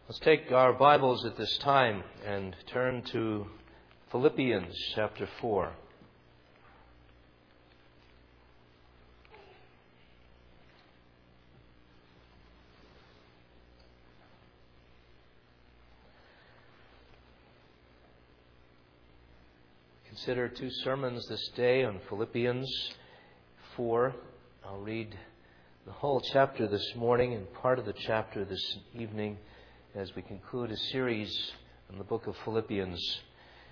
Let's take our Bibles at this time and turn to Philippians chapter 4. Consider two sermons this day on Philippians 4. I'll read the whole chapter this morning and part of the chapter this evening as we conclude a series on the book of Philippians.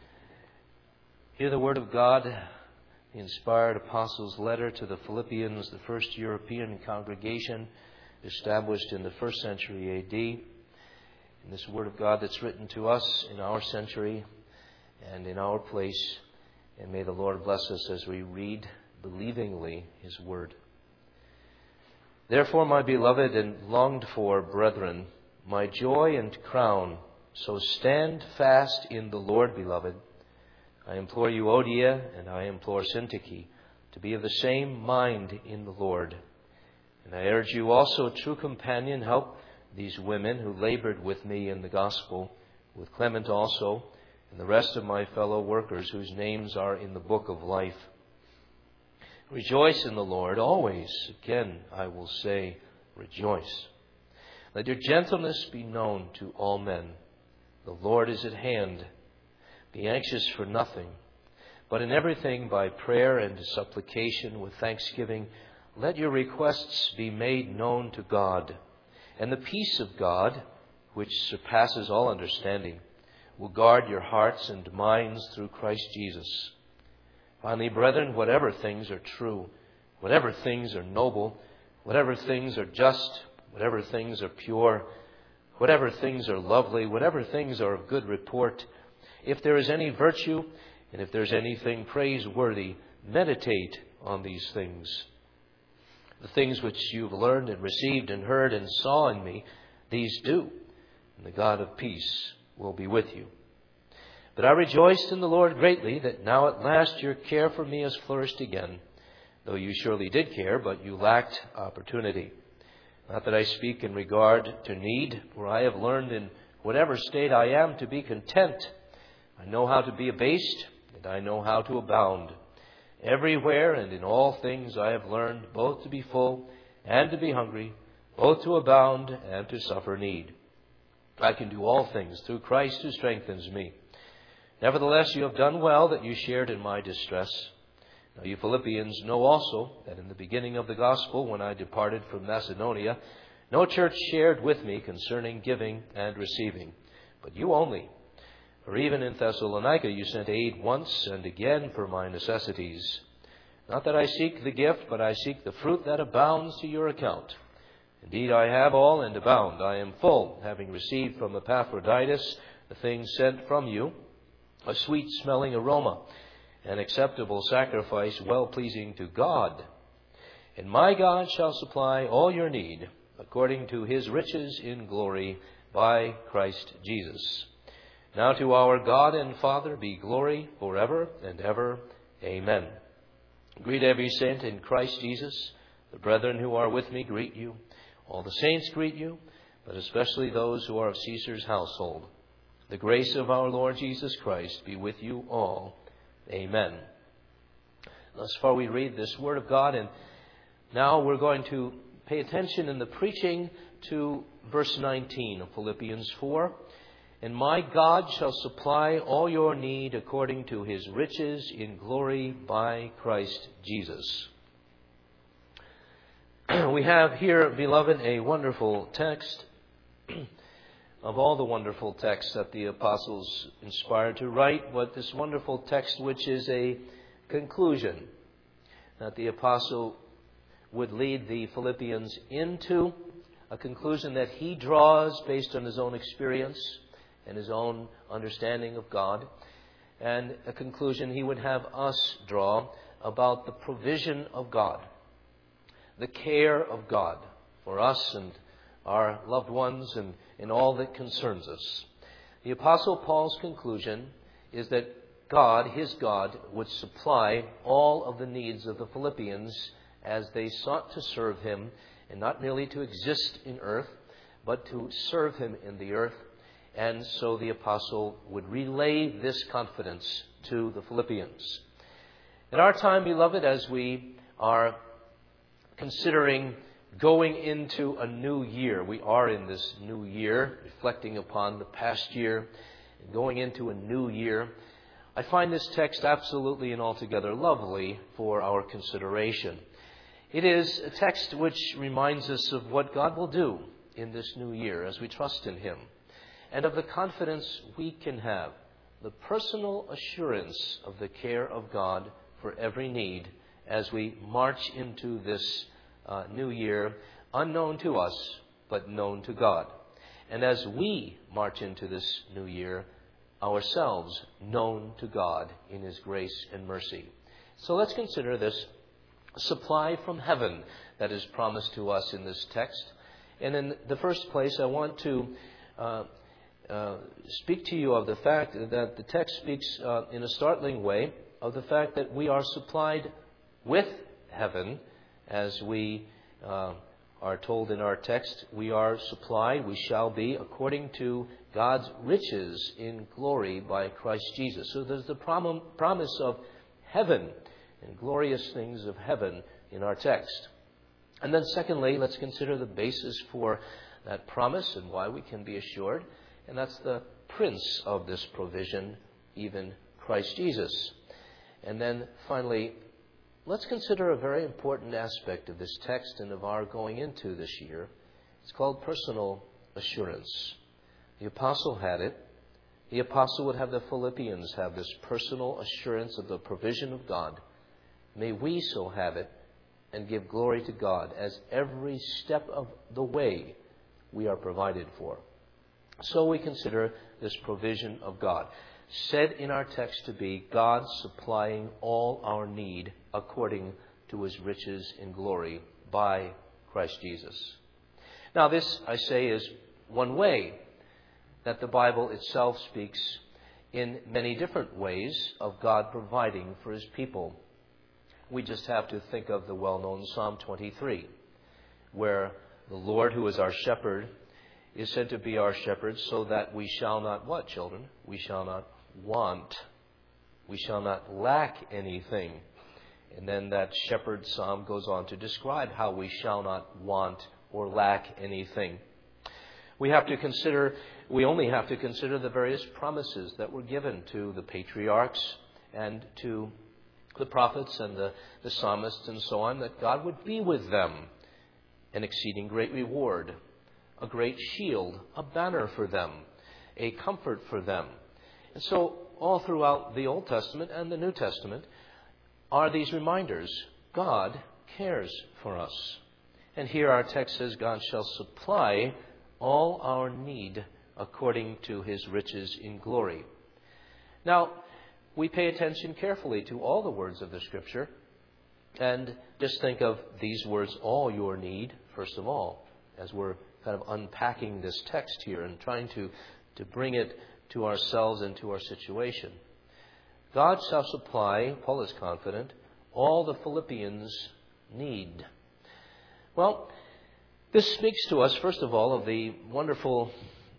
Hear the word of God, the inspired apostles' letter to the Philippians, the first European congregation established in the first century A.D. And this word of God that's written to us in our century and in our place. And may the Lord bless us as we read believingly His word. Therefore, my beloved and longed for brethren, my joy and crown, so stand fast in the Lord, beloved. I implore you, Euodia, and I implore Syntyche, to be of the same mind in the Lord. And I urge you also, true companion, help these women who labored with me in the gospel, with Clement also, and the rest of my fellow workers whose names are in the book of life. Rejoice in the Lord always. Again, I will say, rejoice. Let your gentleness be known to all men. The Lord is at hand. Be anxious for nothing, but in everything by prayer and supplication with thanksgiving, let your requests be made known to God. And the peace of God, which surpasses all understanding, will guard your hearts and minds through Christ Jesus. Finally, brethren, whatever things are true, whatever things are noble, whatever things are just, whatever things are pure, whatever things are lovely, whatever things are of good report, if there is any virtue and if there's anything praiseworthy, meditate on these things. The things which you've learned and received and heard and saw in me, these do, and the God of peace will be with you. But I rejoiced in the Lord greatly that now at last your care for me has flourished again, though you surely did care, but you lacked opportunity. Not that I speak in regard to need, for I have learned in whatever state I am to be content. I know how to be abased, and I know how to abound. Everywhere and in all things I have learned both to be full and to be hungry, both to abound and to suffer need. I can do all things through Christ who strengthens me. Nevertheless, you have done well that you shared in my distress. Now you Philippians know also that in the beginning of the gospel, when I departed from Macedonia, no church shared with me concerning giving and receiving, but you only. For even in Thessalonica you sent aid once and again for my necessities. Not that I seek the gift, but I seek the fruit that abounds to your account. Indeed, I have all and abound. I am full, having received from Epaphroditus the things sent from you, a sweet-smelling aroma, an acceptable sacrifice, well-pleasing to God. And my God shall supply all your need, according to His riches in glory, by Christ Jesus. Now to our God and Father be glory forever and ever. Amen. Greet every saint in Christ Jesus. The brethren who are with me greet you. All the saints greet you, but especially those who are of Caesar's household. The grace of our Lord Jesus Christ be with you all. Amen. Thus far we read this word of God, and now we're going to pay attention in the preaching to verse 19 of Philippians 4. And my God shall supply all your need according to His riches in glory by Christ Jesus. We have here, beloved, a wonderful text. Of all the wonderful texts that the apostles inspired to write, but this wonderful text which is a conclusion that the apostle would lead the Philippians into, a conclusion that he draws based on his own experience and his own understanding of God, and a conclusion he would have us draw about the provision of God, the care of God for us and our loved ones and in all that concerns us. The Apostle Paul's conclusion is that God, his God, would supply all of the needs of the Philippians as they sought to serve him, and not merely to exist in earth, but to serve him in the earth And so the apostle would relay this confidence to the Philippians. In our time, beloved, as we are considering going into a new year, we are in this new year, reflecting upon the past year, and going into a new year, I find this text absolutely and altogether lovely for our consideration. It is a text which reminds us of what God will do in this new year as we trust in Him, and of the confidence we can have, the personal assurance of the care of God for every need as we march into this new year, unknown to us, but known to God. And as we march into this new year, ourselves known to God in His grace and mercy. So let's consider this supply from heaven that is promised to us in this text. And in the first place, I want to speak to you of the fact that the text speaks in a startling way of the fact that we are supplied with heaven, as we are told in our text. We are supplied, we shall be, according to God's riches in glory by Christ Jesus. So there's the promise of heaven and glorious things of heaven in our text. And then secondly, let's consider the basis for that promise and why we can be assured. And that's the Prince of this provision, even Christ Jesus. And then finally, let's consider a very important aspect of this text and of our going into this year. It's called personal assurance. The apostle had it. The apostle would have the Philippians have this personal assurance of the provision of God. May we so have it and give glory to God as every step of the way we are provided for. So we consider this provision of God, said in our text to be God supplying all our need according to His riches in glory by Christ Jesus. Now this, I say, is one way that the Bible itself speaks in many different ways of God providing for His people. We just have to think of the well-known Psalm 23, where the Lord, who is our shepherd, is said to be our shepherd, so that we shall not what, children? We shall not want. We shall not lack anything. And then that shepherd psalm goes on to describe how we shall not want or lack anything. We only have to consider the various promises that were given to the patriarchs and to the prophets and the psalmists and so on, that God would be with them, an exceeding great reward, a great shield, a banner for them, a comfort for them. And so all throughout the Old Testament and the New Testament are these reminders. God cares for us. And here our text says, God shall supply all our need according to His riches in glory. Now, we pay attention carefully to all the words of the Scripture and just think of these words, all your need, first of all, as we're kind of unpacking this text here and trying to bring it to ourselves and to our situation. God shall supply, Paul is confident, all the Philippians' need. Well, this speaks to us, first of all, of the wonderful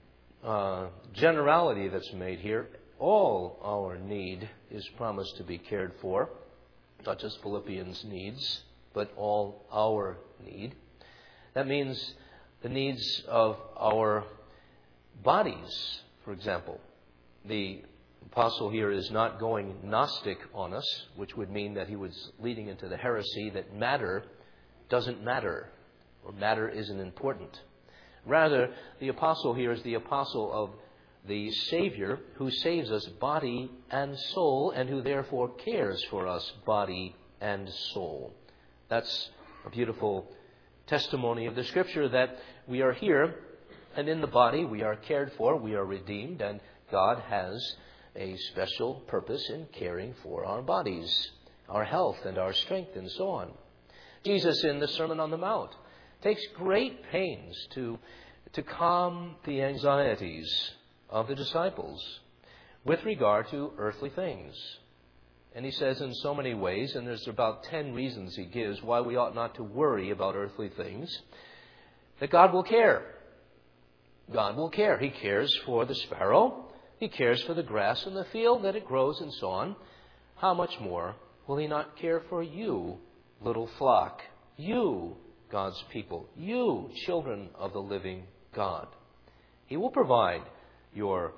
generality that's made here. All our need is promised to be cared for, not just Philippians' needs, but all our need. That means the needs of our bodies, for example. The apostle here is not going Gnostic on us, which would mean that he was leading into the heresy that matter doesn't matter, or matter isn't important. Rather, the apostle here is the apostle of the Savior who saves us body and soul, and who therefore cares for us body and soul. That's a beautiful testimony of the Scripture, that we are here, and in the body we are cared for, we are redeemed, and God has a special purpose in caring for our bodies, our health and our strength and so on. Jesus in the Sermon on the Mount takes great pains to calm the anxieties of the disciples with regard to earthly things. And he says in so many ways, and there's about 10 reasons he gives why we ought not to worry about earthly things, that God will care. God will care. He cares for the sparrow. He cares for the grass in the field, that it grows and so on. How much more will He not care for you, little flock? You, God's people. You, children of the living God. He will provide your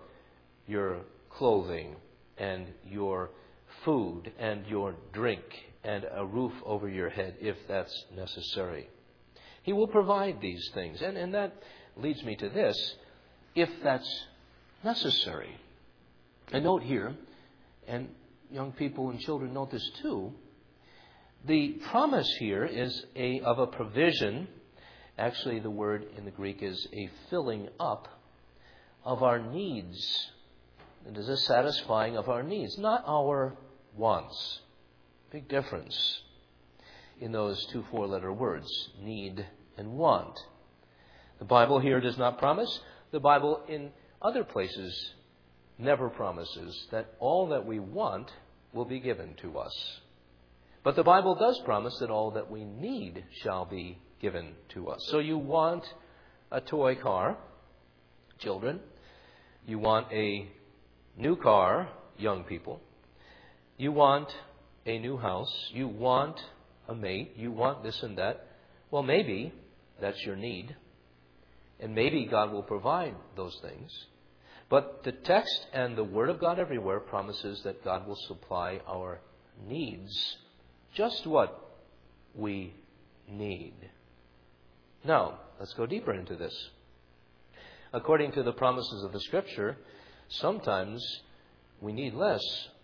clothing and your food and your drink and a roof over your head if that's necessary. He will provide these things. And that leads me to this, if that's necessary. And note here, and young people and children note this too, the promise here is of a provision. Actually, the word in the Greek is a filling up of our needs. It is a satisfying of our needs, not our wants. Big difference in those two four-letter words, need and want. The Bible here does not promise. The Bible in other places never promises that all that we want will be given to us. But the Bible does promise that all that we need shall be given to us. So you want a toy car, children. You want a new car, young people. You want a new house. You want a mate. You want this and that. Well, maybe that's your need. And maybe God will provide those things. But the text and the Word of God everywhere promises that God will supply our needs. Just what we need. Now, let's go deeper into this. According to the promises of the Scripture, sometimes we need less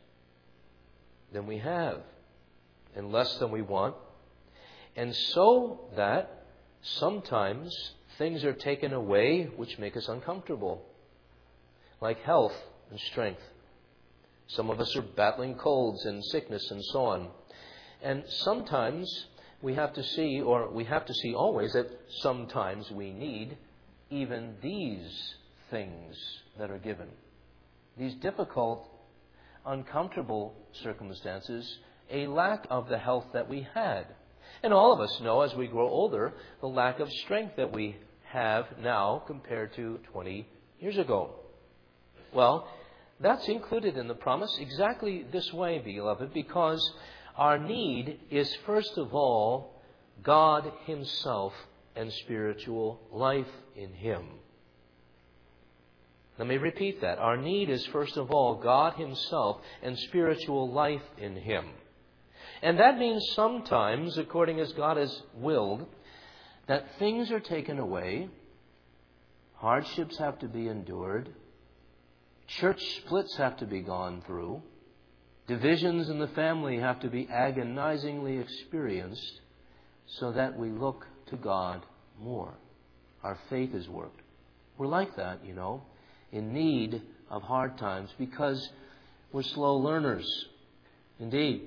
than we have and less than we want. And so that sometimes things are taken away which make us uncomfortable, like health and strength. Some of us are battling colds and sickness and so on. And sometimes we have to see always that sometimes we need even these things that are given. These difficult, uncomfortable circumstances, a lack of the health that we had. And all of us know as we grow older the lack of strength that we have now compared to 20 years ago. Well, that's included in the promise exactly this way, beloved, because our need is first of all God Himself and spiritual life in Him. Let me repeat that. Our need is first of all God Himself and spiritual life in Him. And that means sometimes, according as God has willed, that things are taken away, hardships have to be endured, church splits have to be gone through, divisions in the family have to be agonizingly experienced so that we look to God more. Our faith is worked. We're like that, in need of hard times because we're slow learners. Indeed.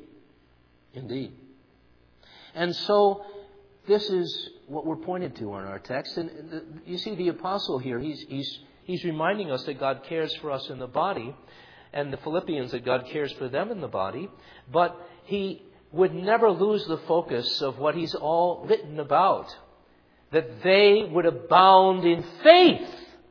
And so this is what we're pointed to in our text. And you see the apostle here, he's reminding us that God cares for us in the body, and the Philippians that God cares for them in the body. But he would never lose the focus of what he's all written about, that they would abound in faith,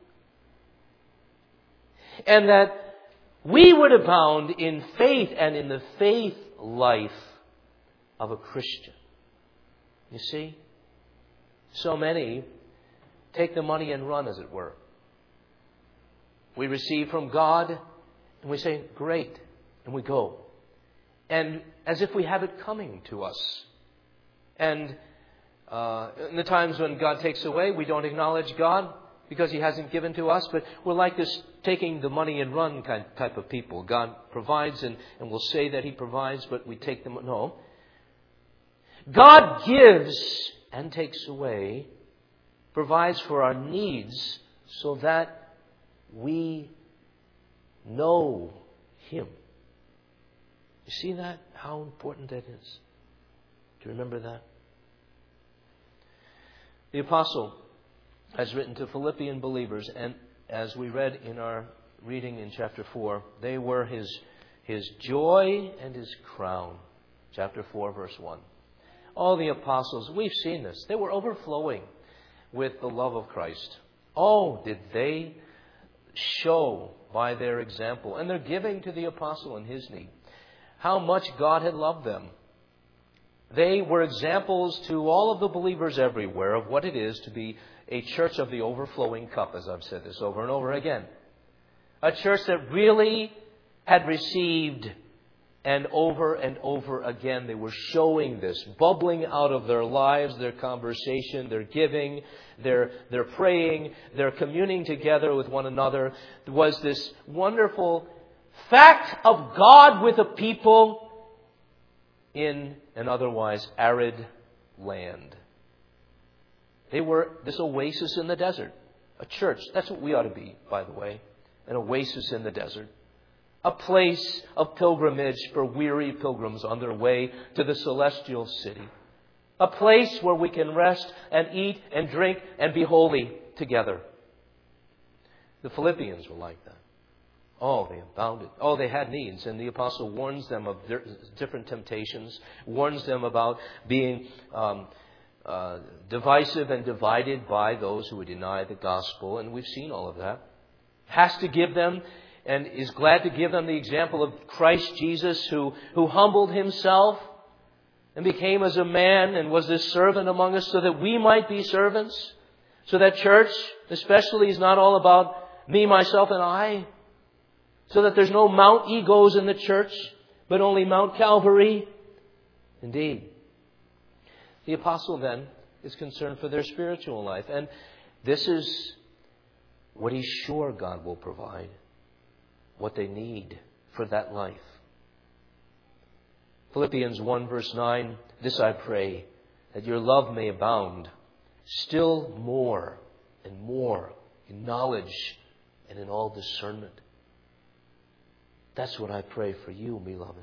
and that we would abound in faith and in the faith life of a Christian. You see? So many take the money and run, as it were. We receive from God, and we say, great, and we go. And as if we have it coming to us. And in the times when God takes away, we don't acknowledge God because He hasn't given to us. But we're like this taking the money and run type of people. God provides, and we'll say that He provides, but we take them. No. God gives and takes away, provides for our needs so that we know Him. You see that? How important that is. Do you remember that? The apostle has written to Philippian believers, and as we read in our reading in chapter 4, they were his joy and his crown. Chapter 4, verse 1. All the apostles, we've seen this. They were overflowing with the love of Christ. Oh, did they show by their example and their giving to the apostle in his need how much God had loved them. They were examples to all of the believers everywhere of what it is to be a church of the overflowing cup, as I've said this over and over again. A church that really had received, and over again they were showing this, bubbling out of their lives, their conversation, their giving, their praying, their communing together with one another. There was this wonderful fact of God with a people in an otherwise arid land. They were this oasis in the desert. A church. That's what we ought to be, by the way. An oasis in the desert. A place of pilgrimage for weary pilgrims on their way to the celestial city. A place where we can rest and eat and drink and be holy together. The Philippians were like that. Oh, they abounded. Oh, they had needs. And the apostle warns them of different temptations. Warns them about being divisive and divided by those who would deny the gospel. And we've seen all of that. Has to give them and is glad to give them the example of Christ Jesus who humbled himself and became as a man and was this servant among us so that we might be servants. So that church especially is not all about me, myself, and I. So that there's no Mount egos in the church, but only Mount Calvary. Indeed. The apostle then is concerned for their spiritual life. And this is what he's sure God will provide. What they need for that life. Philippians 1 verse 9. This I pray, that your love may abound still more and more in knowledge and in all discernment. That's what I pray for you, beloved.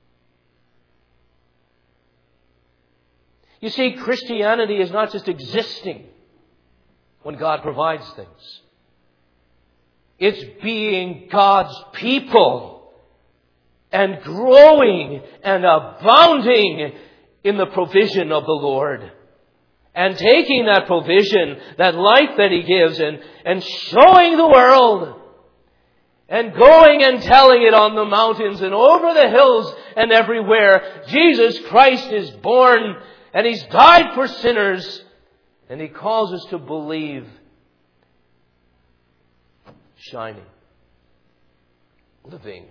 You see, Christianity is not just existing when God provides things. It's being God's people and growing and abounding in the provision of the Lord. And taking that provision, that life that He gives, and showing the world. And going and telling it on the mountains and over the hills and everywhere. Jesus Christ is born and He's died for sinners. And He calls us to believe. Shining. Living.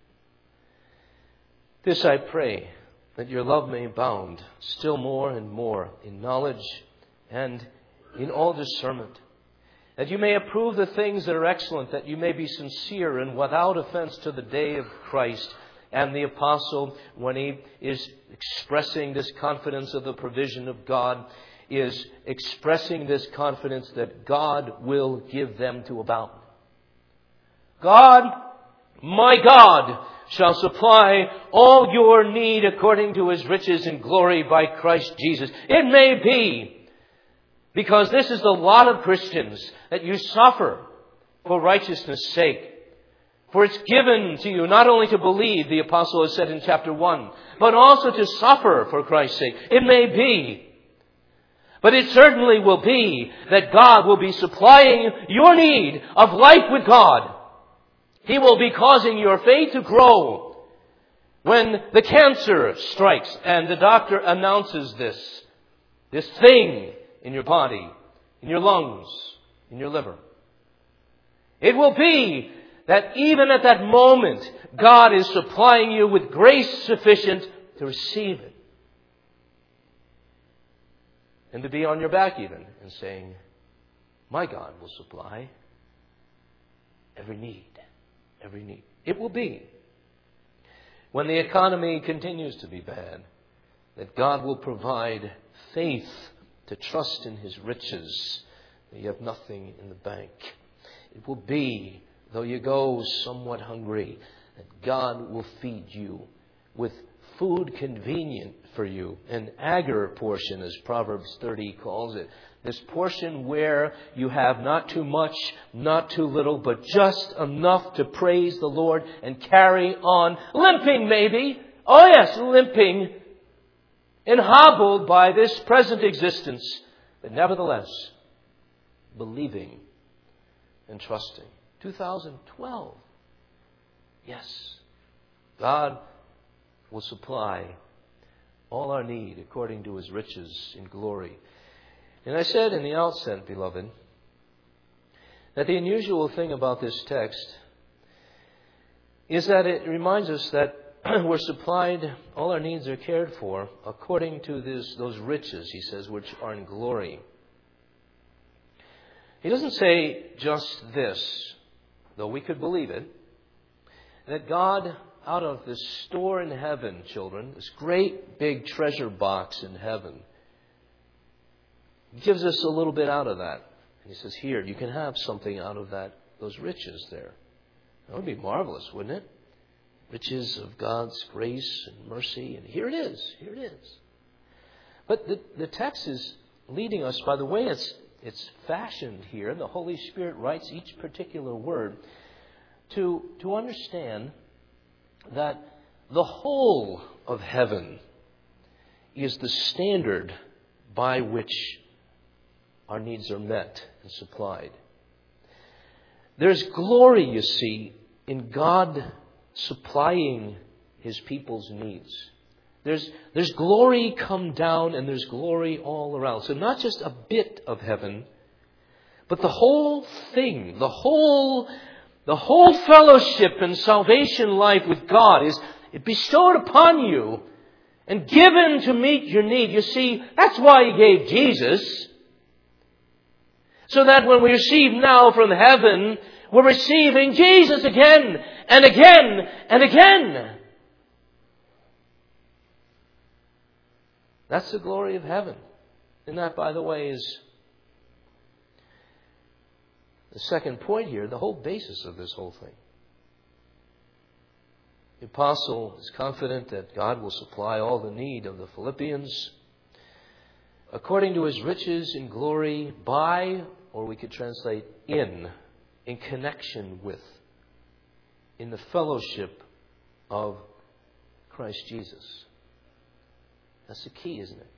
This I pray, that your love may abound still more and more in knowledge and in all discernment. That you may approve the things that are excellent, that you may be sincere and without offense to the day of Christ. And the apostle, when he is expressing this confidence of the provision of God, is expressing this confidence that God will give them to abound. God, my God, shall supply all your need according to His riches and glory by Christ Jesus. It may be, because this is the lot of Christians, that you suffer for righteousness' sake. For it's given to you not only to believe, the apostle has said in chapter 1, but also to suffer for Christ's sake. It may be, but it certainly will be, that God will be supplying your need of life with God. He will be causing your faith to grow. When the cancer strikes and the doctor announces this thing in your body, in your lungs, in your liver. It will be that even at that moment, God is supplying you with grace sufficient to receive it. And to be on your back even and saying, my God will supply every need. Every need. It will be. When the economy continues to be bad, that God will provide faith to trust in His riches, that you have nothing in the bank. It will be, though you go somewhat hungry, that God will feed you with food convenient for you. An agar portion, as Proverbs 30 calls it. This portion where you have not too much, not too little, but just enough to praise the Lord and carry on. Limping maybe. Oh yes, limping. And hobbled by this present existence. But nevertheless, believing and trusting. 2012. Yes, God will supply all our need according to His riches in glory. And I said in the outset, beloved, that the unusual thing about this text is that it reminds us that we're supplied, all our needs are cared for according to those riches, he says, which are in glory. He doesn't say just this, though we could believe it, that God, out of this store in heaven, children, this great big treasure box in heaven, gives us a little bit out of that. And he says, here, you can have something out of those riches there. That would be marvelous, wouldn't it? Riches of God's grace and mercy. And here it is. Here it is. But the text is leading us, by the way it's fashioned here. The Holy Spirit writes each particular word to understand that the whole of heaven is the standard by which our needs are met and supplied. There's glory, you see, in God supplying His people's needs. There's glory come down and there's glory all around. So not just a bit of heaven, but the whole thing, the whole fellowship and salvation life with God is bestowed upon you and given to meet your need. You see, that's why He gave Jesus. So that when we receive now from heaven, we're receiving Jesus again and again and again. That's the glory of heaven. And that, by the way, is the second point here, the whole basis of this whole thing. The apostle is confident that God will supply all the need of the Philippians according to His riches in glory by, or we could translate in connection with, in the fellowship of Christ Jesus. That's the key, isn't it?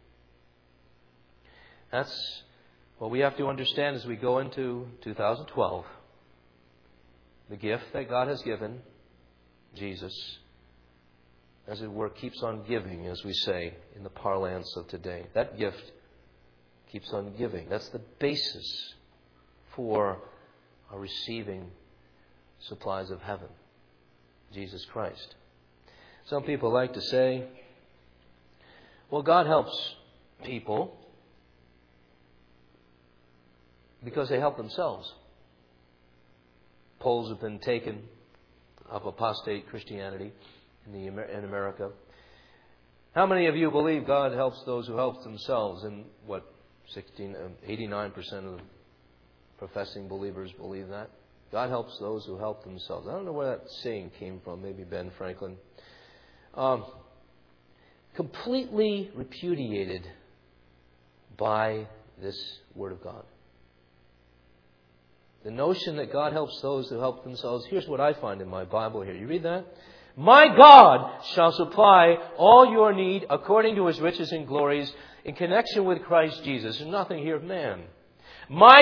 That's what we have to understand as we go into 2012. The gift that God has given, Jesus, as it were, keeps on giving, as we say in the parlance of today. That gift keeps on giving. That's the basis for our receiving supplies of heaven, Jesus Christ. Some people like to say, well, God helps people because they help themselves. Polls have been taken of apostate Christianity in America. How many of you believe God helps those who help themselves? And 89% of the professing believers believe that. God helps those who help themselves. I don't know where that saying came from. Maybe Ben Franklin. Completely repudiated by this Word of God. The notion that God helps those who help themselves. Here's what I find in my Bible here. You read that? My God shall supply all your need according to His riches and glories in connection with Christ Jesus. There's nothing here of man. My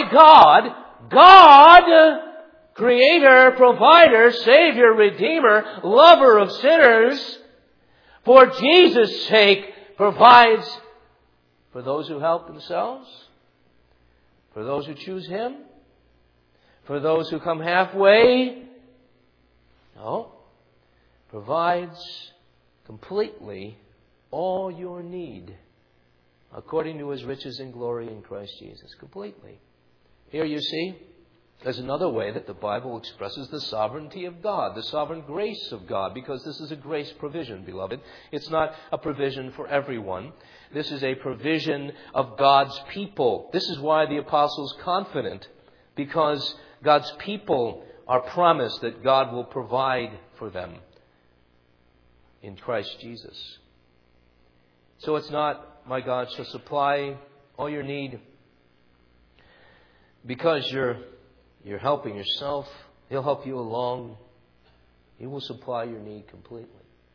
God, Creator, Provider, Savior, Redeemer, Lover of sinners, for Jesus' sake provides for those who help themselves, for those who choose Him, for those who come halfway. No. Provides completely all your need according to His riches and glory in Christ Jesus. Completely. Here you see, there's another way that the Bible expresses the sovereignty of God, the sovereign grace of God, because this is a grace provision, beloved. It's not a provision for everyone. This is a provision of God's people. This is why the apostle's confident, because God's people are promised that God will provide for them in Christ Jesus. So it's not, my God shall supply all your need because you're helping yourself. He'll help you along. He will supply your need completely.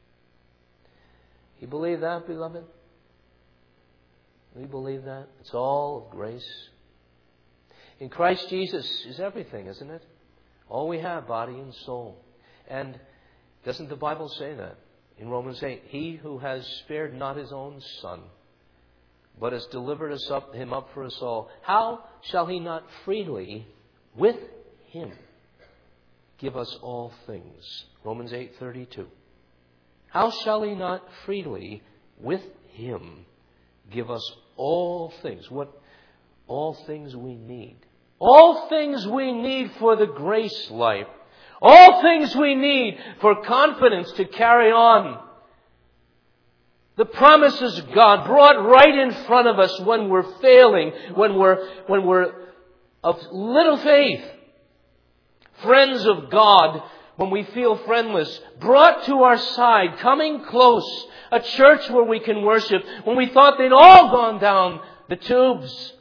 You believe that, beloved? We believe that. It's all of grace. In Christ Jesus is everything, isn't it? All we have, body and soul. And doesn't the Bible say that? In Romans 8, He who has spared not His own Son, but has delivered Him up for us all, how shall He not freely, with Him, give us all things? Romans 8:32. How shall He not freely, with Him, give us all things? What? All things we need. All things we need for the grace life. All things we need for confidence to carry on. The promises of God brought right in front of us when we're failing, when we're of little faith. Friends of God, when we feel friendless, brought to our side, coming close. A church where we can worship when we thought they'd all gone down the tubes.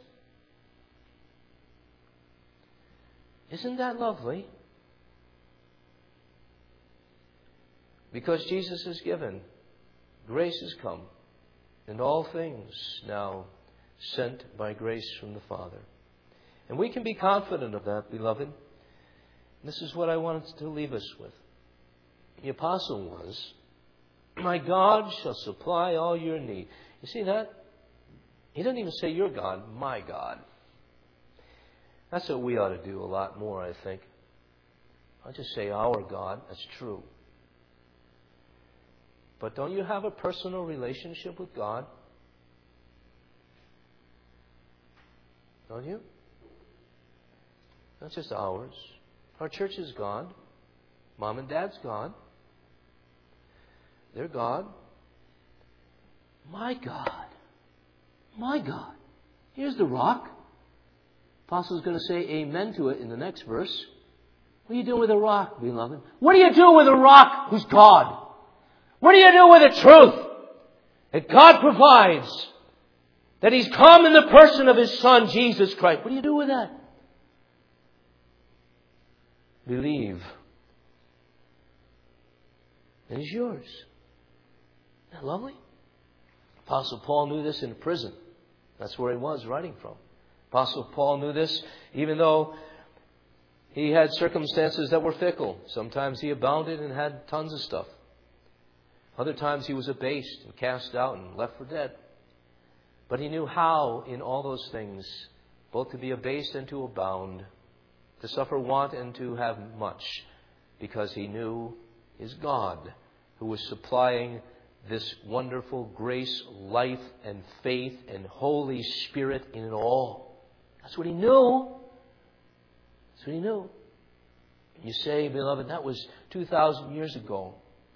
Isn't that lovely? Because Jesus is given, grace has come, and all things now sent by grace from the Father. And we can be confident of that, beloved. This is what I wanted to leave us with. The apostle was, my God shall supply all your need. You see that? He doesn't even say your God, my God. That's what we ought to do a lot more, I think. I'll just say our God. That's true. But don't you have a personal relationship with God? Don't you? Not just ours. Our church is God. Mom and Dad's God. They're God. My God. My God. Here's the rock. Apostle's going to say amen to it in the next verse. What do you do with a rock, beloved? What do you do with a rock who's God? What do you do with the truth that God provides? That He's come in the person of His Son, Jesus Christ. What do you do with that? Believe. And it's yours. Isn't that lovely? Apostle Paul knew this in prison. That's where he was writing from. Apostle Paul knew this even though he had circumstances that were fickle. Sometimes he abounded and had tons of stuff. Other times he was abased and cast out and left for dead. But he knew how in all those things, both to be abased and to abound, to suffer want and to have much, because he knew his God who was supplying this wonderful grace, life, and faith, and Holy Spirit in it all. That's what he knew. That's what he knew. You say, beloved, that was 2,000 years ago.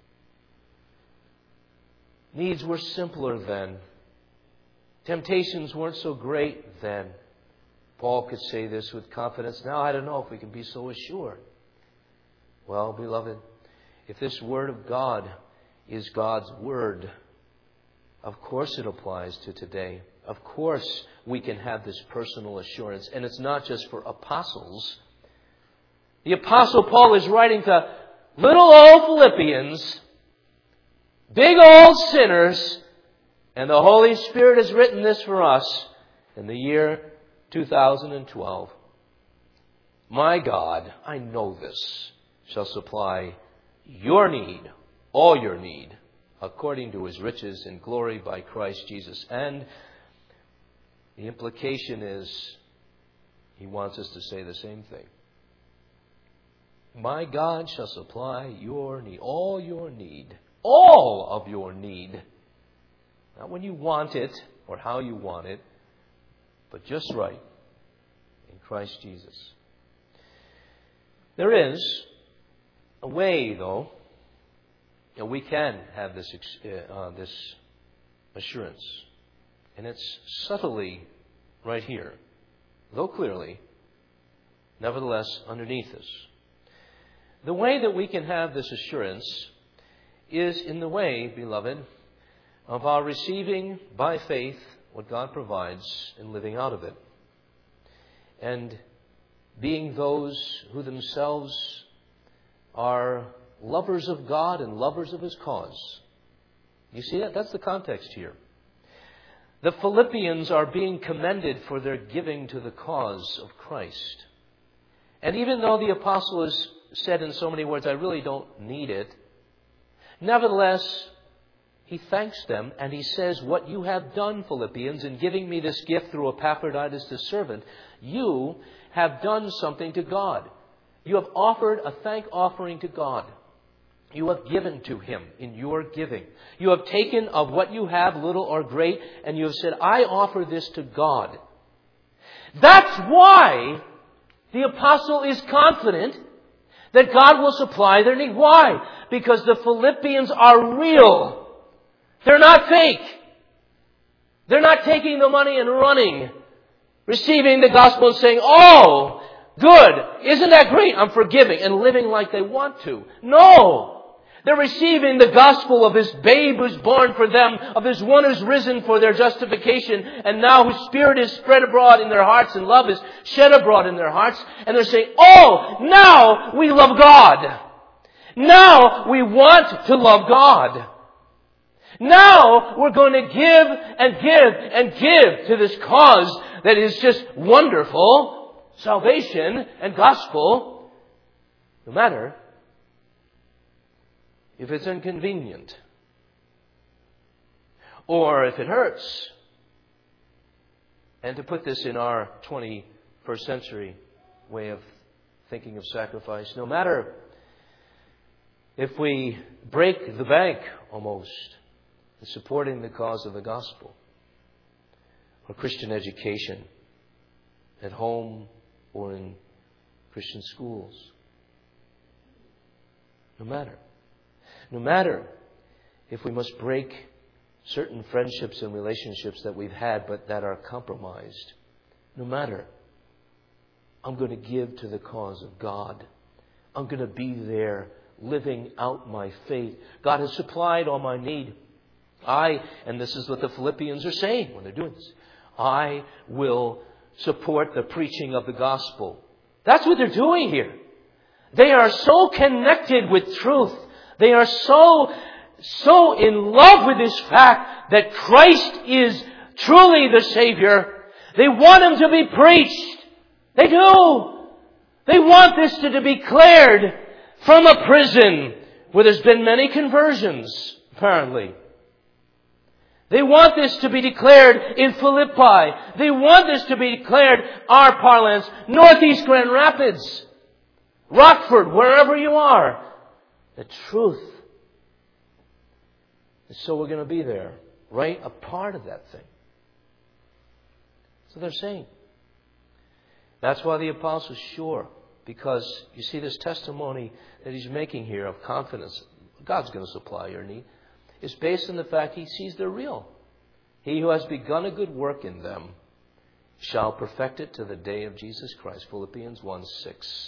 Needs were simpler then. Temptations weren't so great then. Paul could say this with confidence. Now I don't know if we can be so assured. Well, beloved, if this Word of God is God's Word, of course it applies to today. Of course we can have this personal assurance. And it's not just for apostles. The Apostle Paul is writing to little old Philippians, big old sinners, and the Holy Spirit has written this for us in the year 2012. My God, I know this, shall supply your need, all your need, according to His riches in glory by Christ Jesus. And the implication is He wants us to say the same thing. My God shall supply your need, all of your need. Not when you want it or how you want it, but just right in Christ Jesus. There is a way, though, that we can have this assurance. And it's subtly right here, though clearly, nevertheless underneath us. The way that we can have this assurance is in the way, beloved, of our receiving by faith what God provides and living out of it. And being those who themselves are lovers of God and lovers of His cause. You see that? That's the context here. The Philippians are being commended for their giving to the cause of Christ. And even though the apostle has said in so many words, I really don't need it, nevertheless, he thanks them and he says, what you have done, Philippians, in giving me this gift through Epaphroditus the servant, you have done something to God. You have offered a thank offering to God. You have given to Him in your giving. You have taken of what you have, little or great, and you have said, I offer this to God. That's why the apostle is confident that God will supply their need. Why? Because the Philippians are real. They're not fake. They're not taking the money and running, receiving the gospel and saying, oh, good, isn't that great? I'm forgiving, and living like they want to. No! They're receiving the gospel of this babe who's born for them, of this one who's risen for their justification, and now whose Spirit is spread abroad in their hearts and love is shed abroad in their hearts. And they're saying, oh, now we love God. Now we want to love God. Now we're going to give and give and give to this cause that is just wonderful, salvation and gospel, no matter if it's inconvenient, or if it hurts. And to put this in our 21st century way of thinking of sacrifice, no matter if we break the bank almost in supporting the cause of the gospel, or Christian education at home or in Christian schools, no matter if we must break certain friendships and relationships that we've had but that are compromised, no matter, I'm going to give to the cause of God. I'm going to be there living out my faith. God has supplied all my need. And this is what the Philippians are saying when they're doing this, I will support the preaching of the gospel. That's what they're doing here. They are so connected with truth. They are so in love with this fact that Christ is truly the Savior. They want Him to be preached. They do. They want this to be declared from a prison where there's been many conversions, apparently. They want this to be declared in Philippi. They want this to be declared, our parlance, Northeast Grand Rapids, Rockford, wherever you are. The truth. And so we're going to be there, right? A part of that thing. So they're saying. That's why the apostle's sure. Because you see this testimony that he's making here of confidence, God's going to supply your need, is based on the fact he sees they're real. He who has begun a good work in them shall perfect it to the day of Jesus Christ. Philippians 1:6.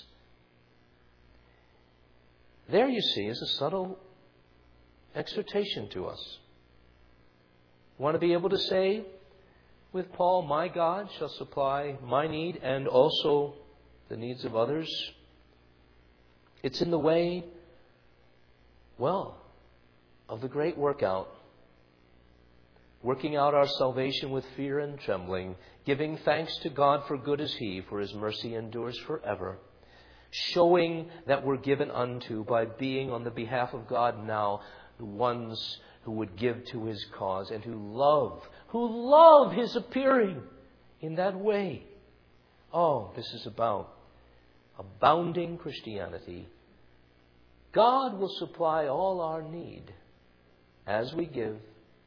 There you see is a subtle exhortation to us. Want to be able to say with Paul, my God shall supply my need and also the needs of others. It's in the way, well, of the great workout. Working out our salvation with fear and trembling, giving thanks to God for good is He, for His mercy endures forever. Showing that we're given unto by being on the behalf of God now the ones who would give to His cause and who love His appearing in that way. Oh, this is about abounding Christianity. God will supply all our need as we give.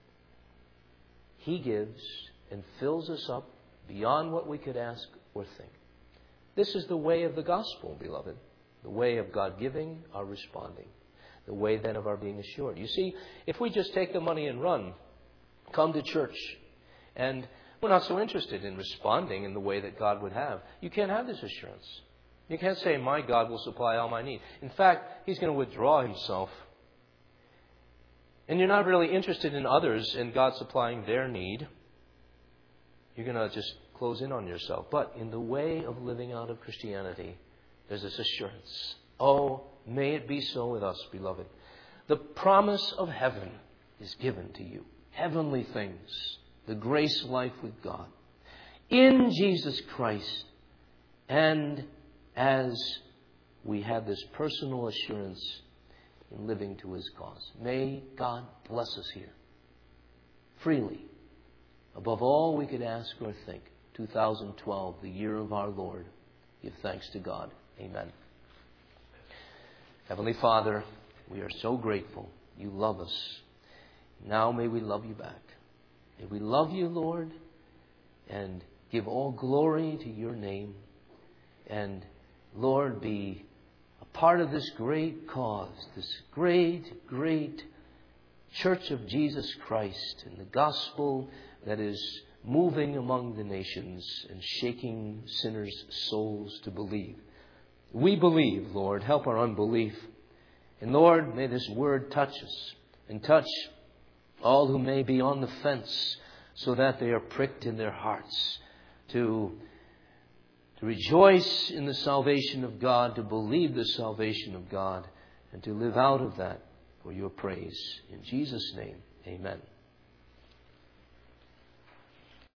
He gives and fills us up beyond what we could ask or think. This is the way of the gospel, beloved. The way of God giving, our responding. The way then of our being assured. You see, if we just take the money and run, come to church, and we're not so interested in responding in the way that God would have, you can't have this assurance. You can't say, my God will supply all my need. In fact, He's going to withdraw Himself. And you're not really interested in others and God supplying their need. You're going to just close in on yourself. But in the way of living out of Christianity, there's this assurance. Oh, may it be so with us, beloved. The promise of heaven is given to you. Heavenly things. the grace life with God in Jesus Christ. And as we have this personal assurance in living to His cause, may God bless us here freely, above all we could ask or think. 2012, the year of our Lord. Give thanks to God. Amen. Heavenly Father, we are so grateful. You love us. Now may we love you back. May we love you, Lord, and give all glory to your name. And, Lord, be a part of this great cause, this great, great Church of Jesus Christ and the gospel that is moving among the nations and shaking sinners' souls to believe. We believe, Lord. Help our unbelief. And, Lord, may this word touch us and touch all who may be on the fence so that they are pricked in their hearts to rejoice in the salvation of God, to believe the salvation of God, and to live out of that for your praise. In Jesus' name, amen.